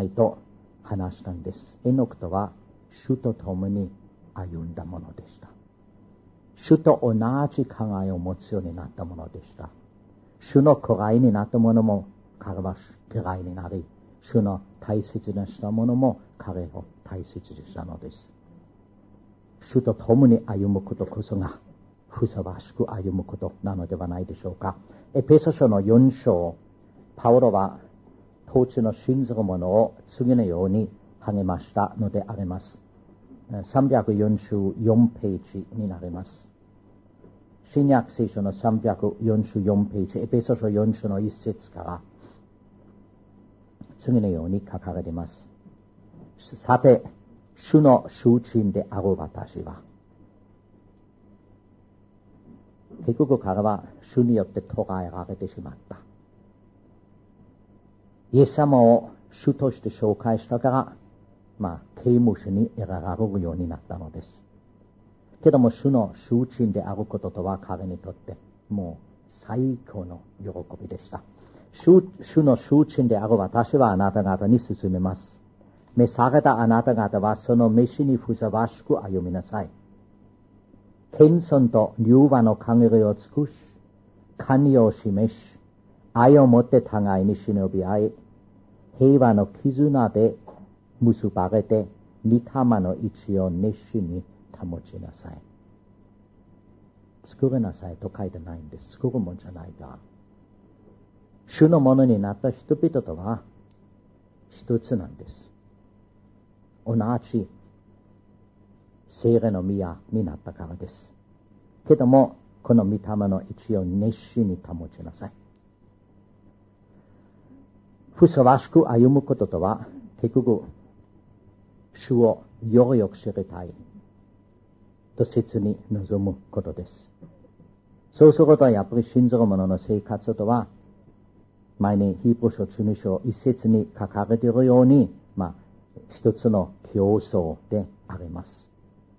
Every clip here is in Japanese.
いと話したんです。エノクとは主と共に歩んだものでした。主と同じ考えを持つようになったものでした。主の家来になったものも彼は家来になり、主の大切にしたものも彼を大切にしたのです。主と共に歩むことこそがふさわしく歩むことなのではないでしょうか。エペソ書の4章、パウロは当地の信ずる者を次のように励ましたのであります。344ページになります。新約聖書の344ページ、エペソ書4章の1節から次のように書かれています。さて、主の囚人である私は、結局彼は主によって捕らえられてしまった。イエス様を主として紹介したから、刑務所に入れられるようになったのです。けども主の囚人であることとは彼にとってもう最高の喜びでした。主の囚人である私はあなた方に進めます。召されたあなた方はその召しにふさわしく歩みなさい。謙遜と柔和の限りを尽くし、寛容を示し、愛をもって互いに忍び合い、平和の絆で結ばれて、御霊の一致を熱心に保ちなさい。作りなさいと書いてないんです。作るもんじゃないが。主のものになった人々とは一つなんです。同じ聖霊の宮になったからです。けども、この御霊の一致を熱心に保ちなさい。ふさわしく歩むこととは、結局、主をよりよく知りたいと切に望むことです。そうするとやっぱり信ずる者の生活とは、前にヒブル書12章一節に書かれているように、一つの競争であります。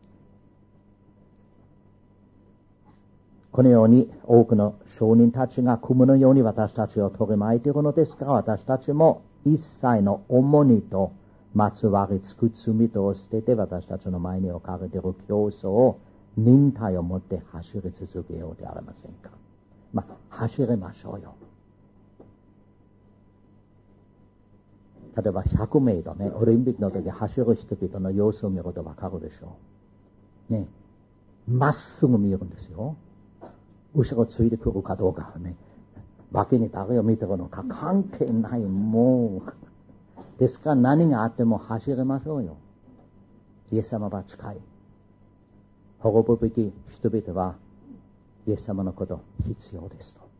このように多くの商人たちが雲のように私たちを取り巻いているのですから、私たちも一切の重荷とまつわりつく罪とを捨てて、私たちの前に置かれている競争を忍耐を持って走り続けようではありませんか。走りましょうよ。例えば100メートルね、オリンピックの時走る人々の様子を見るとわかるでしょう。ね、まっすぐ見えるんですよ。後ろついてくるかどうかはね、脇に誰を見てるのか関係ない、もう。ですから何があっても走りましょうよ。イエス様は近い。滅ぶべき人々はイエス様のこと必要ですと。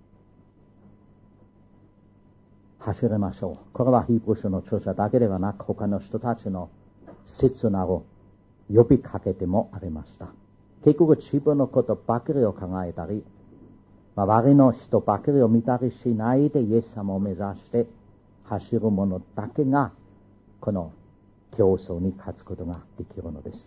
走りましょう。これはヒブル書の著者だけではなく、他の人たちの切なる呼びかけてもありました。結局自分のことばかりを考えたり、周りの人ばかりを見たりしないでイエス様を目指して走る者だけがこの競争に勝つことができるのです。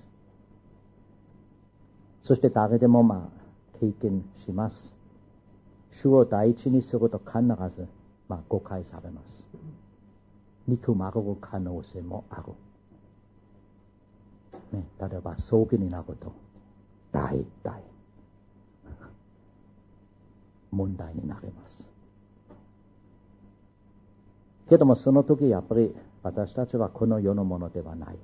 そして誰でも経験します。主を第一にすると必ず誤解されます。憎まれる可能性もある。ね、例えば葬儀になると大体問題になります。けどもその時やっぱり私たちはこの世のものではない。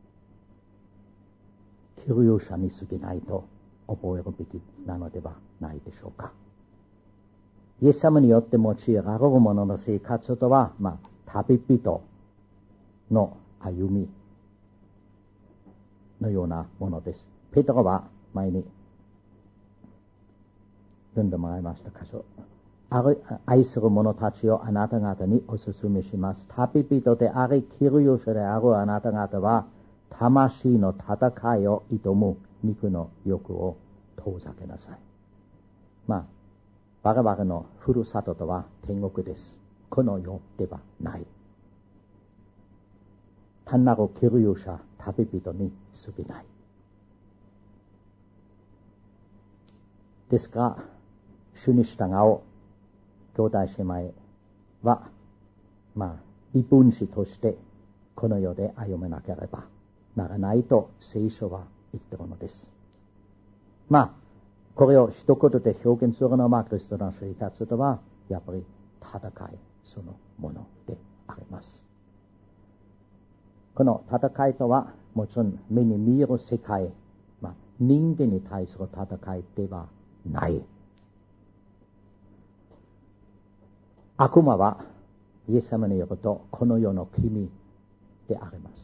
救世者に過ぎないと覚えるべきなのではないでしょうか。イエス様によって用いられる者の生活とは、旅人の歩みのようなものです。ペテロは前に読んでもらいました箇所。愛する者たちをあなた方にお勧めします。旅人であり、救世者であるあなた方は、魂の戦いを挑む肉の欲を遠ざけなさい。我々のふるさととは天国です。この世ではない。単なる救世者、旅人に過ぎない。ですから、主に従う兄弟姉妹は、異分子としてこの世で歩めなければならないと聖書は言っているのです。これを一言で表現するのは、クリストの生活とはやっぱり戦いそのものであります。この戦いとはもちろん目に見える世界、人間に対する戦いではない。悪魔はイエス様によるとこの世の君であります。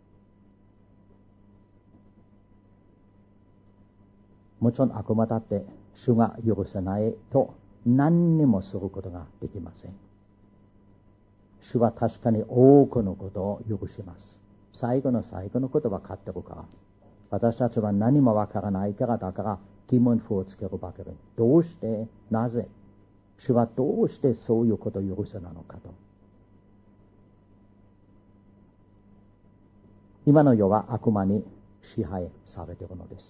もちろん悪魔だって主が許さないと何にもすることができません。主は確かに多くのことを許します。最後のことは分かってるから。私たちは何も分からないから、だから疑問符をつけるばかり。どうして、なぜ、主はどうしてそういうことを許さないのかと。今の世は悪魔に支配されているのです。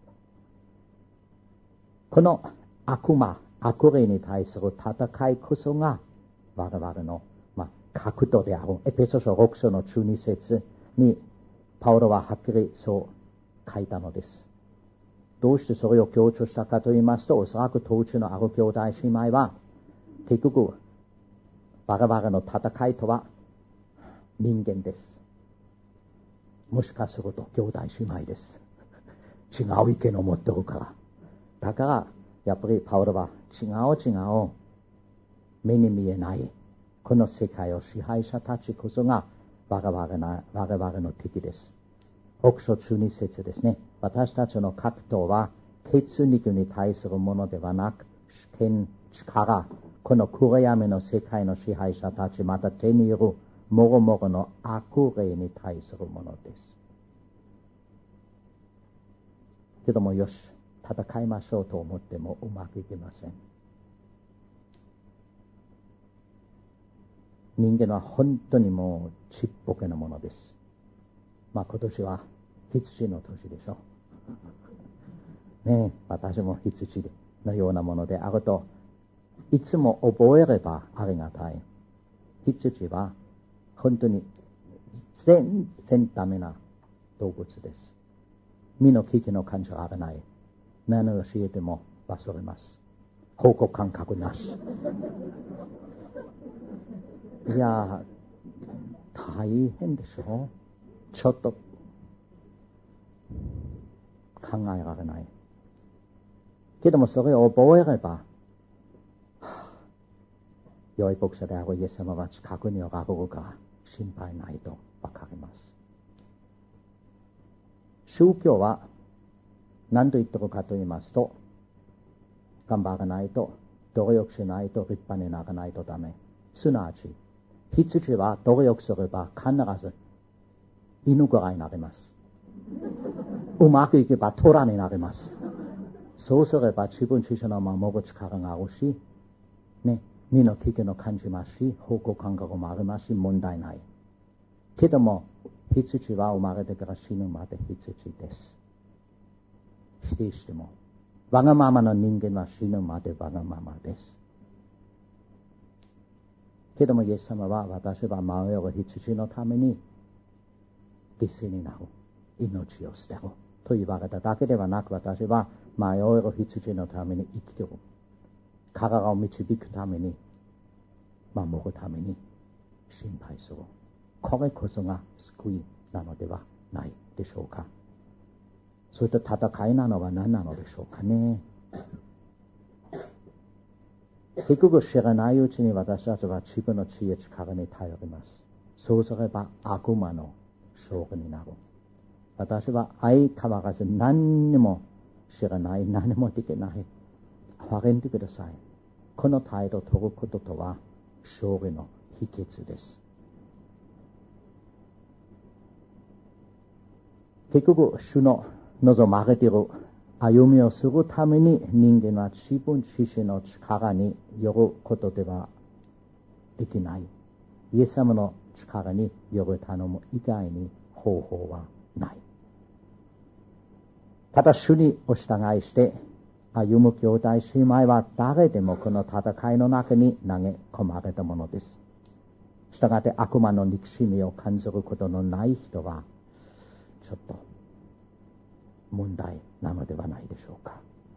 この悪魔、悪霊に対する戦いこそが我々の格闘である。エペソ書6章の12節にパウロははっきりそう書いたのです。どうしてそれを強調したかと言いますと、おそらく当時のある兄弟姉妹は結局我々の戦いとは人間です。もしかすると兄弟姉妹です。違う意見を持ってるから。だからやっぱりパウロは違う目に見えないこの世界を支配者たちこそが我々の敵です。6章12節ですね。私たちの格闘は血肉に対するものではなく、主権、力、この暗闇の世界の支配者たち、また手にいるもろもろの悪霊に対するものです。けどもよし、戦いましょうと思ってもうまくいきません。人間は本当にもうちっぽけなものです。今年は羊の年でしょ。ねえ、私も羊のようなものであると、いつも覚えればありがたい。羊は本当に全然ダメな動物です。身の危機の感情が危ない。何を教えても忘れます。方向感覚なし。いや、大変でしょ。ちょっと考えられない。けどもそれを覚えれば、良い牧者であるイエス様は近くにおられるから心配ないとわかります。宗教は何と言ってるかと言いますと、頑張らないと、努力しないと立派にならないとダメ。すなわち、羊は努力すれば必ず犬ぐらいになります。うまくいけば虎になります。そうすれば自分自身を守る力があるし、身の危機を感じますし、方向感覚もありますし、問題ない。けども、羊は生まれてから死ぬまで羊です。否定しても、わがままの人間は死ぬまでわがままです。けども、イエス様は私は迷う羊のために犠牲になる。命を捨てる。と言われただけではなく、私は迷う羊のために生きている。彼らを導くために、守るために心配する。これこそが救いなのではないでしょうか。そして戦いなのは何なのでしょうかね。結局知らないうちに私たちは自分の知恵力に頼ります。そうすれば悪魔の勝利になる。私は相変わらず何にも知らない、何もできない。憐れんでください。この態度を取ることとは勝利の秘訣です。結局主の望まれている歩みをするために人間は自分自身の力によることではできない。イエス様の力による頼む以外に方法はない。ただ主にお従いして歩む兄弟姉妹は誰でもこの戦いの中に投げ込まれたものです。 したがって悪魔の憎しみを感じることのない人は、ちょっと問題なのではないでしょうか。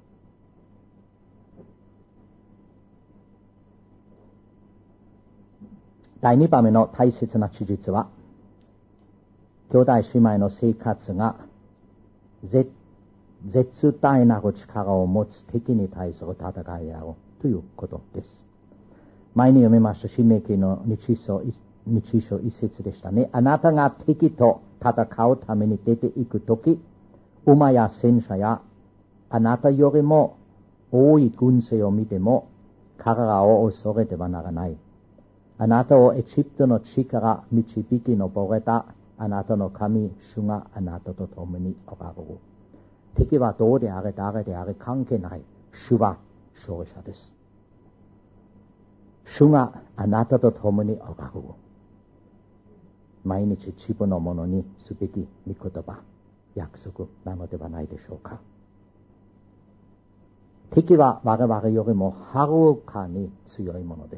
第2番目の大切な事実は、兄弟姉妹の生活が絶大なる力を持つ敵に対する戦いであるということです。前に読みました申命記の日章一節でしたね。あなたが敵と戦うために出ていくとき、馬や戦車やあなたよりも多い軍勢を見ても彼らを恐れてはならない。あなたをエジプトの地から導き上れたあなたの神主があなたと共におられる。敵はどうであれ誰であれ関係ない。主は勝利者です。主があなたと共におられる。毎日自分のものにすべき御言葉、約束なのではないでしょうか。敵は我々よりもはるかに強いものです。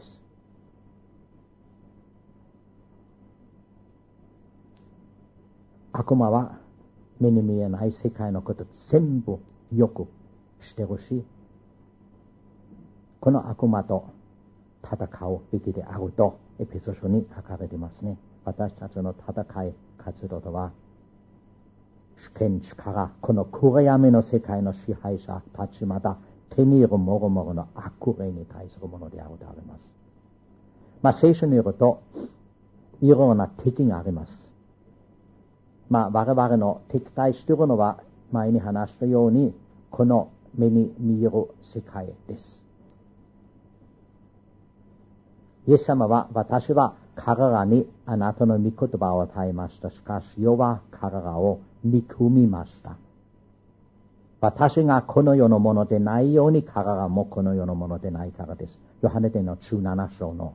悪魔は目に見えない世界のこと全部よく知ってるし、この悪魔と戦うべきであるとエペソ書に書かれていますね。私たちの戦い活動とは、主権力、この暗闇の世界の支配者たちまた手に入るもろもろの悪霊に対するものであるとあります。聖書によるといろんな敵があります。我々の敵対しているのは前に話したようにこの目に見える世界です。イエス様は、私は彼らにあなたの御言葉を与えました。しかし世は彼らを憎みました。私がこの世のものでないように彼らもこの世のものでないからです。ヨハネ伝の17章の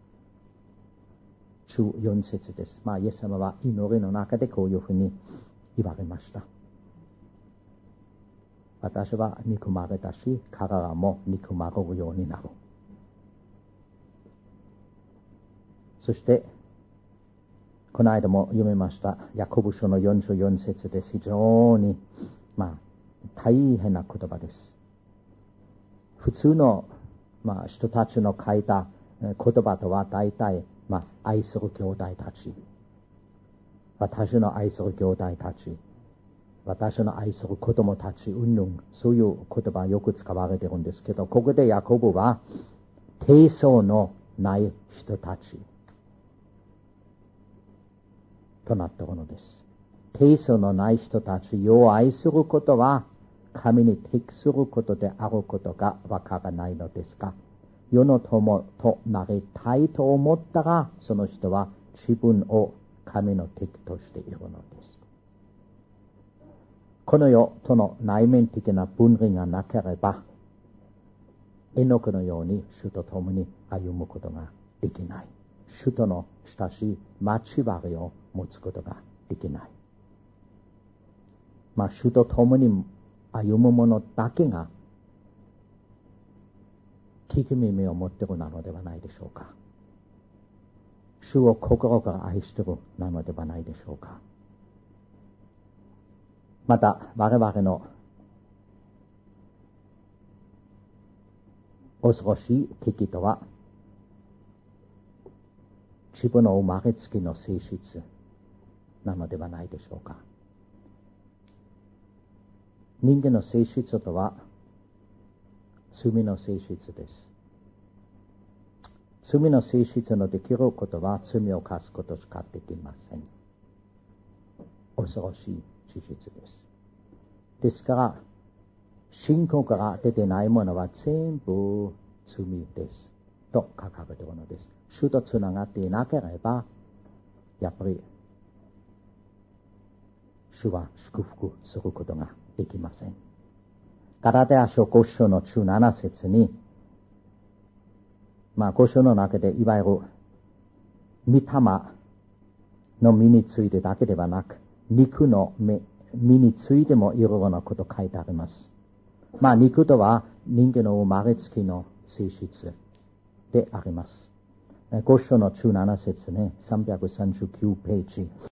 14節です。イエス様は祈りの中でこういうふうに言われました。私は憎まれたし、彼らも憎まれるようになる。そして、この間も読みました、ヤコブ書の44節です。非常に、大変な言葉です。普通の、人たちの書いた言葉とは大体、愛する兄弟たち、私の愛する兄弟たち、私の愛する子供たち、そういう言葉よく使われているんですけど、ここでヤコブは、低層のない人たち、となっているのです。低層のない人たちを愛することは神に適することであることがわからないのですが、世の友となりたいと思ったら、その人は自分を神の敵としているのです。この世との内面的な分離がなければ、エノクのように主と共に歩むことができない。主との親しい交わりを持つことができない。主と共に歩む者だけが聞き耳を持っているなのではないでしょうか。主を心から愛しているなのではないでしょうか。また我々の恐ろしい敵とは、自分の生まれつきの性質なのではないでしょうか。人間の性質とは罪の性質です。罪の性質のできることは罪を犯すことしかできません。恐ろしい事実です。ですから信仰から出てないものは全部罪ですと書かれているのです。主とつながっていなければ、やっぱり主は祝福することができません。ガラテヤ書5章の17節に、5章の中でいわゆる御霊の身についてだけではなく、肉の身についてもいろいろなこと書いてあります。肉とは人間の生まれつきの性質であります。 5章の17節ね、339ページ。